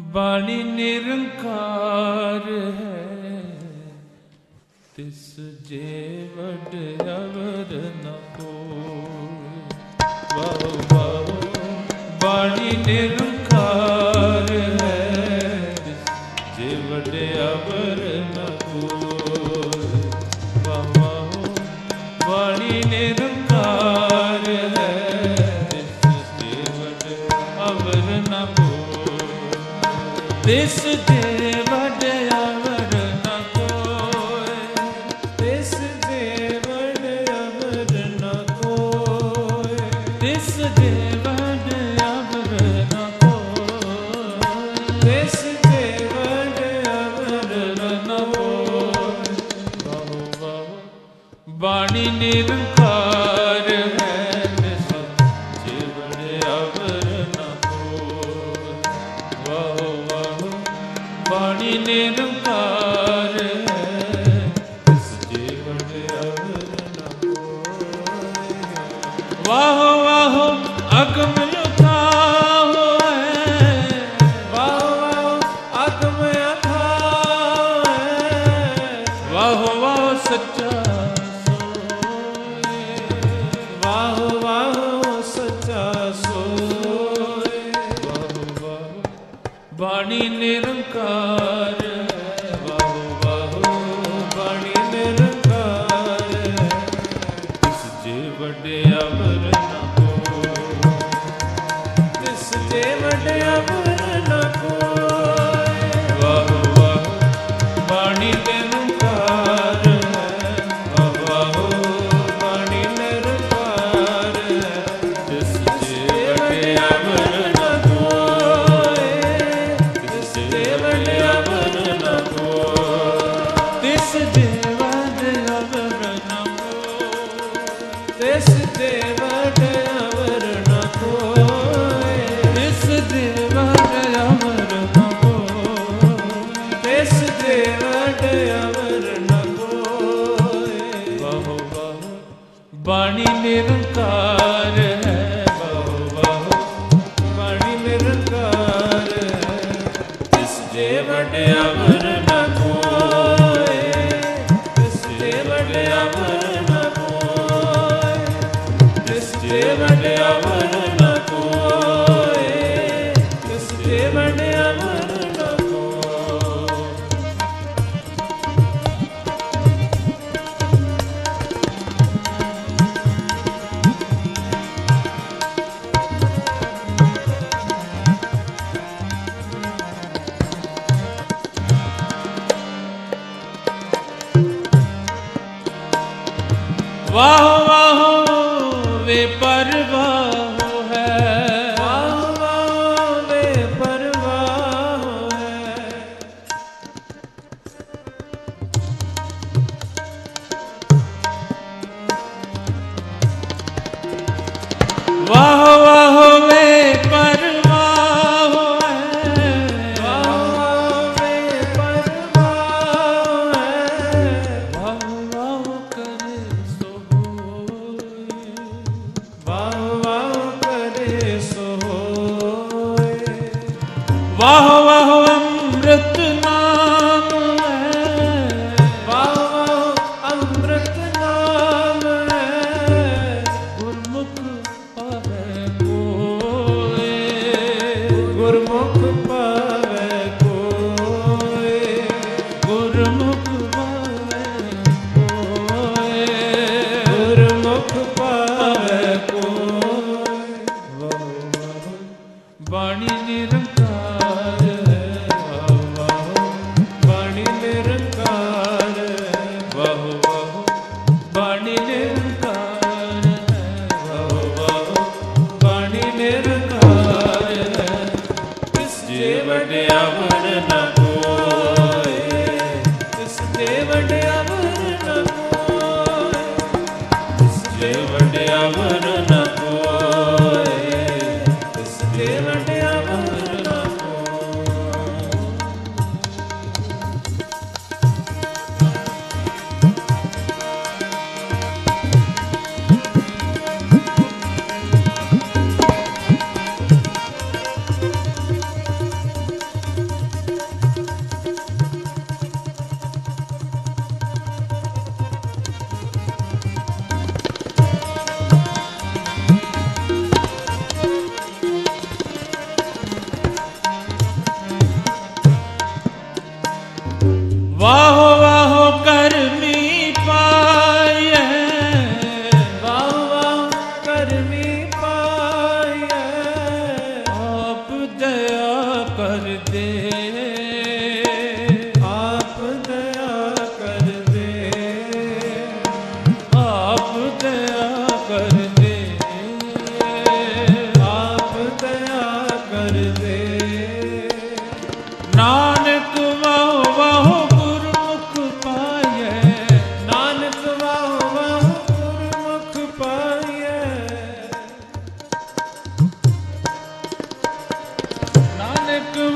बाणी निरंकार है, तिस जे वड अवर न कोय। वाहो वाहो बाणी निरंकार है, तिस जे वड अवर न कोय। वाहो वाहो बाणी निरंकार है, तिस जे वड अवर न कोय। तिस जे वड अवर न कोय, तिस जे वड अवर न कोय, तिस जे वड अवर न कोय, तिस जे वड अवर न कोय। वाहो वाहो बाणी निरंकार है, तिस जे वड अवर न कोय। वाहो वाहो बाणी निरंकार है, तिस जे वड अवर न कोय। वाहो वाहो अगम अथाह है, वाहो वाहो अगम अथाह है। वाहो वाहो सच्चा सोए, वाहो वाहो सच्चा सोए। वाहो वाहो बाणी निरंकार है, वाहो वाहो बाणी निरंकार है, तिस जे वड अवर न कोय, तिस जे वड अवर न कोय। वाहो वाहो बाणी निरंकार है, वाहो वाहो बाणी निरंकार है, तिस जे वड अवर न कोय, तिस जे वड अवर न कोय। तिस जे वड अवर न कोय, तिस जे वड अवर न कोय, तिस जे वड अवर न कोय, तिस जे वड अवर न कोय। वाहो वाहो बाणी निरंकार है, वाहो वाहो बाणी निरंकार है, तिस जे वड अवर न कोय, तिस जे वड अवर न कोय, तिस जे वड अवर न कोय, तिस जे वड अवर न कोय। वाहो वाहो वे परवाह है, वाहो वाहो वे परवाह है। वाहो वाहो वे परवाह है, वाहो वाहो वे परवाह है। वाहो वाहो करे सो होए, वाहो वाहो करे सो होए। वाहो वाहो अमृत नाम है, वाहो वाहो अमृत नाम है। गुरमुख पावे कोय, गुरमुख पावे कोय, गुरमुख पावे कोय, गुरमुख पावे कोय। वाहो वाहो बाणी निरंकार है, वाहो वाहो बाणी निरंकार है, वाहो वाहो बाणी निरंकार है, वाहो वाहो बाणी निरंकार है, तिस जे वड अवर न कोय, तिस जे वड अवर न कोय, तिस जे वड अवर न कोय, तिस जे वड अवर न कोय।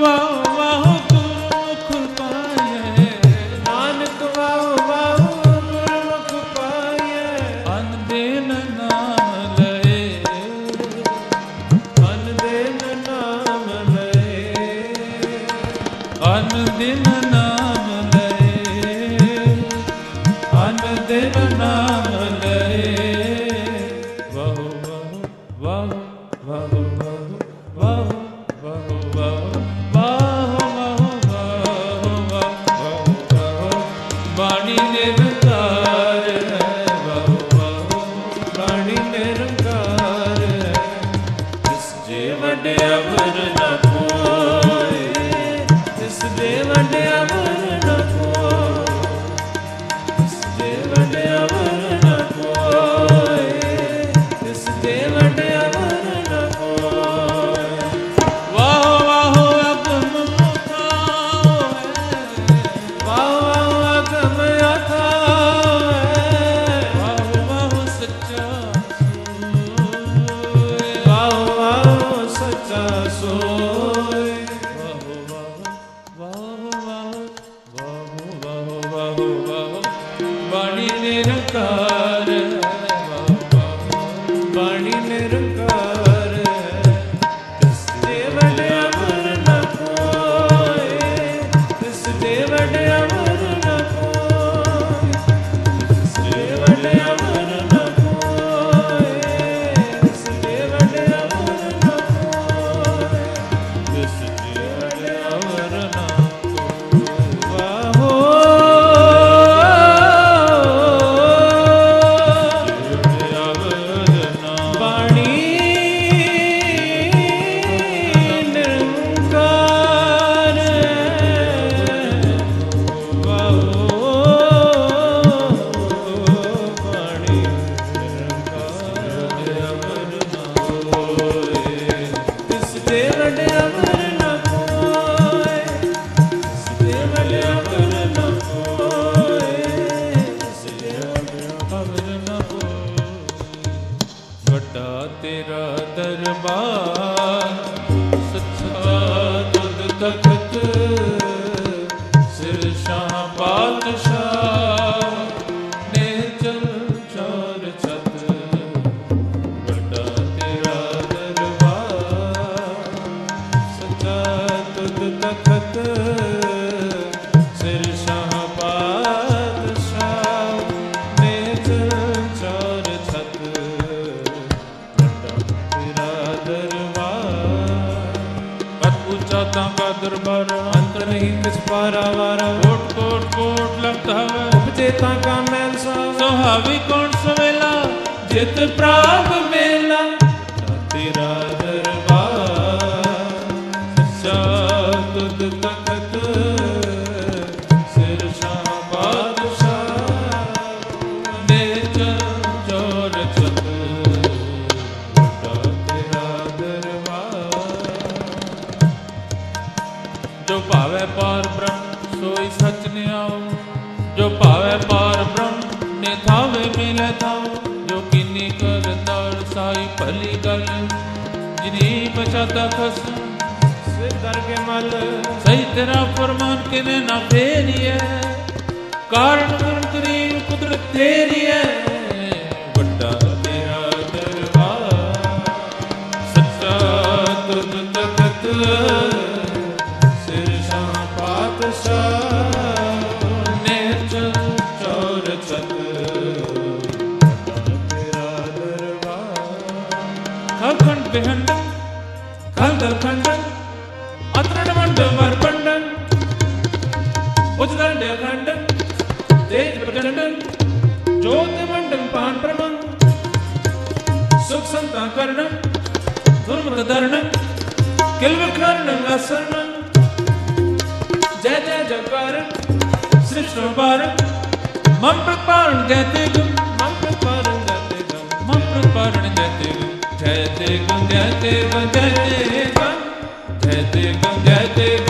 ਵਾਹ ਵਾਹ ਗੁਰਮੁਖ ਪਾਈਐ, ਨਾਨਕ ਵਾਹ ਵਾਹ ਗੁਰਮੁਖ ਪਾਈਐ, ਅਨ ਦਿਨ ਨਾਮ ਲਏ, ਅਨ ਦਿਨ ਨਾਮ ਲਏ, ਅਨ ਦਿਨ ਨਾਮ ਲਏ, ਅਨ ਦਿਨ ਨਾਮ ਲਏ। ਵਾਹ ਵਾਹ ਵਾਹ ਵਾਹ ਵਾਹ ਵਾਹ ਵਾਹ ਬਾਣੀ ਨਿਰੰਕਾਰ ਹੈ, ਬਾਣੀ ਨਿਰੰਕਾਰ ਹੈ, ਤਿਸ ਜੇ ਵੱਡੇ ਅਵਰ ਨ ਕੋਇ, ਤਿਸ ਦੇ ਵੱਡੇ ਅਵਰ ਨ ਕੋਇ, ਤਿਸ ਦੇ ਵੱਡੇ ਅਵਰ ਨ ਕੋਇ, ਤਿਸ ਦੇ ਵੱਡੇ ਅਵਰ ਨ ਕੋਇ। ਵਾਹ ਵਾਹ ਅਗਮ ਮੁਖਾਓ ਹੈ, ਵਾਹ ਅਗਮ ਅਥਾਹ ਹੈ, ਵਾਹ ਵਾਹ ਸੱਚਾ ਸੋਇ, ਵਾਹ ਸੱਚਾ ਸੋਇ। ਬਾਣੀ ਨਿਰੰਕਾਰ ਹੈ, ਬਾਣੀ ਨਿਰੰਕਾਰ ਹੈ, ਤਿਸ ਦੇ ਵੱਡੇ ਅਵਰ ਨ ਕੋਇ, ਤਿਸ ਦੇ ਵੱਡੇ ਅਵਰ ਨ ਕੋਇ, ਤਿਸ ਦੇ ਵੱਡੇ ਅਵਰ ਨ ਕੋਇ, ਤਿਸ ਦੇ ਵੱਡੇ ਅਵਰ ਨ ਕੋਇ, ਤਿਸ ਦੇ ਵੱਡੇ ਅਵਰ ਨ ਕੋਇ। ਵਾਹੋ ਬਾਣੀ ਨਿਰੰਕਾਰ ਵਾਹੋ ਬਾਣੀ ਨਿਰੰਕਾਰ ਅਵਰ ਨ ਕੋਇ, ਤਿਸ ਦੇ ਵੱਡੇ ਅਵਰ ਨ ਕੋਇ, ਤਿਸ ਦੇ ਵੱਡੇ ਅਵਰ ਨ ਕੋਇ, ਤਿਸ ਦੇ ਵੱਡੇ ਅਵਰ ਨ ਕੋਇ। ਵੱਡਾ ਤੇਰਾ ਦਰਬਾਰ, ਸੱਚਾ ਤੁਧ ਤਖਤ, ਸਿਰ ਸ਼ਾਹ ਪਾਤਸ਼ਾਹ ਨੇ ਚਲ ਚਾਰ ਛਤ। ਵੱਡਾ ਤੇਰਾ ਦਰਬਾਰ, ਸੱਚਾ ਤੁਧ ਤਖਤ, ਸਿਰ ਸ਼ਾਹ ਪਾਤਸ਼ਾਹ ਨੇ ਚਾਰ ਛਤ। ਵੱਡਾ ਤੇਰਾ ਦਰਬਾਰ, ਕਦ ਉੱਚਾ ਤਾਂ ਕਾ ਦਰਬਾਰ, ਅੰਤ ਨਹੀਂ ਕਿਸ ਪਾਰਾਵਾਰ। ਕੋਟ ਕੋਟ ਕੋਟ ਲਗਦਾ ਹੈ, ਉਪਜੇ ਤਾਂ ਕਾ ਮੈਲ ਸਾਵ, ਸੁਹਾਵੀ ਕੌਣ ਸਵੇਲਾ, ਜਿਤ ਪ੍ਰਾਪ ਮੇਲਾ। ਤੇਰਾ ਦਰਬਾਰ, ਸੱਚਾ ਤੁਧ ਤਖਤ, ਸਿਰ ਸ਼ਾਹ ਪਾਤਸ਼ਾਹ ਨੇ ਚਲ ਚੋਰ ਛਤ। ਵੱਡਾ ਤੇਰਾ ਦਰਬਾਰ, ਜੋ ਭਾਵੈ ਪਾਰ ਬ੍ਰਹਮ ਸੋਈ ਸਚ ਨਿਆਉ, ਜੋ ਭਾਵੈ ਪਾਰ ਬ੍ਰਹਮ ਨੇ ਥਾਵੇ ਮਿਲੇ ਥਾਉ। ਜੋ ਕੀਨੀ ਕਰ ਦਰ ਸਾਈ ਭਲੀ ਗਲ, ਜਿਨੀ ਬਚਾਤਾ ਖਸਮ ਸਿਰ ਦਰ ਕੇ ਮਲ। ਸਹੀ ਤੇਰਾ ਫਰਮਾਨ ਕਿਵੇਂ ਨਾ ਫੇਰੀਏ, ਕਾਰਨ ਗੁਣ ਕਰੀਮ ਕੁਦਰਤ ਤੇਰੀ ਹੈ। ਵੱਡਾ ਤੇਰਾ ਦਰਬਾਰ, ਸੱਚਾ ਤੁਧ ਤਖਤ, ਸਿਰ ਸ਼ਾਹ ਪਾਤਸ਼ਾਹ ਨੇ ਚਲ ਚੌਰ ਛਤ। ਤੇਰਾ ਦਰਬਾਰ, ਖੰਡ ਬਿਹੰਡ ਖੰਡ ਖੰਡ ਅਤਰਣ ਮੰਡ ਵਰ ਪੰਡਨ, ਉਚਦੰਡ ਅਖੰਡ ਤੇਜ ਪ੍ਰਚੰਡਨ, ਜੋਤ ਮੰਡਨ ਪਾਨ ਪ੍ਰਮੰ, ਸੁਖ ਸੰਤਾ ਕਰਣ ਦੁਰਮਤ ਦਰਣ, ਕਿਲ ਵਿਖਰਨ ਅਸਰਨ। ਜੈ ਜੈ ਜਕਾਰ ਸ੍ਰਿਸ਼ਟ ਬਾਰ, ਮਮ ਪ੍ਰਪਾਰਨ ਜੈਤੇ ਗੁਮ, ਮਮ ਪ੍ਰਪਾਰਨ ਜਤੇ ਗਮ, ਮਮ ਪ੍ਰਪਾਰਨ ਜੈਤੇ ਗੁਮ, ਜੈਤੇ ਗੁਮ ਜੈਤੇ ਗੁਮ ਜੈਤੇ ਗੁਮ, ਜੈਤੇ ਗੁਮ ਜੈਤੇ